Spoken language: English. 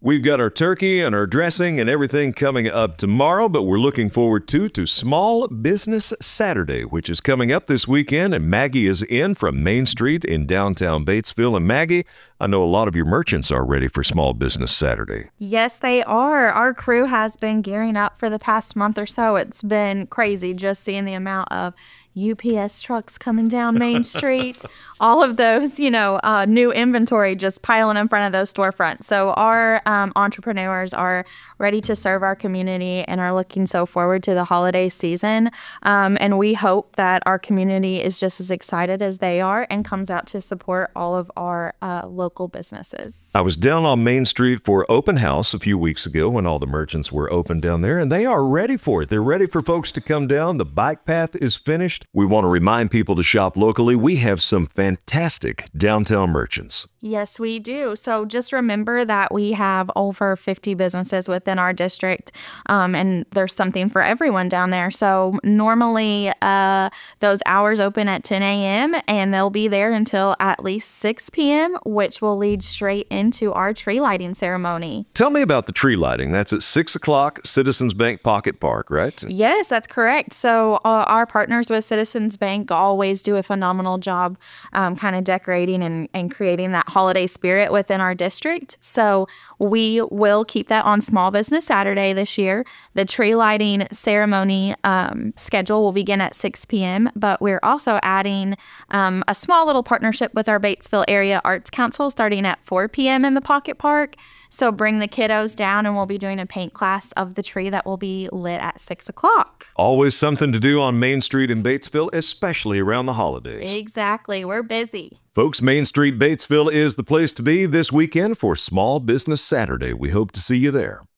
We've got our turkey and our dressing and everything coming up tomorrow, but we're looking forward to Small Business Saturday, which is coming up this weekend. And Maggie is in from Main Street in downtown Batesville. And Maggie, I know a lot of your merchants are ready for Small Business Saturday. Yes, they are. Our crew has been gearing up for the past month or so. It's been crazy just seeing the amount of UPS trucks coming down Main Street, all of those, new inventory just piling in front of those storefronts. So our entrepreneurs are ready to serve our community and are looking so forward to the holiday season. And we hope that our community is just as excited as they are and comes out to support all of our local businesses. I was down on Main Street for open house a few weeks ago when all the merchants were open down there, and they are ready for it. They're ready for folks to come down. The bike path is finished. We want to remind people to shop locally. We have some fantastic downtown merchants. Yes, we do. So just remember that we have over 50 businesses within our district, and there's something for everyone down there. So normally those hours open at 10 a.m. and they'll be there until at least 6 p.m., which will lead straight into our tree lighting ceremony. Tell me about the tree lighting. That's at 6 o'clock, Citizens Bank Pocket Park, right? Yes, that's correct. So our partners with Citizens Bank always do a phenomenal job kind of decorating and creating that holiday spirit within our district. So we will keep that on Small Business Saturday this year. The tree lighting ceremony schedule will begin at 6 p.m., but we're also adding a small little partnership with our Batesville Area Arts Council starting at 4 p.m. in the Pocket Park. So bring the kiddos down and we'll be doing a paint class of the tree that will be lit at 6 o'clock. Always something to do on Main Street in Batesville, especially around the holidays. Exactly. We're busy. Folks, Main Street Batesville is the place to be this weekend for Small Business Saturday. We hope to see you there.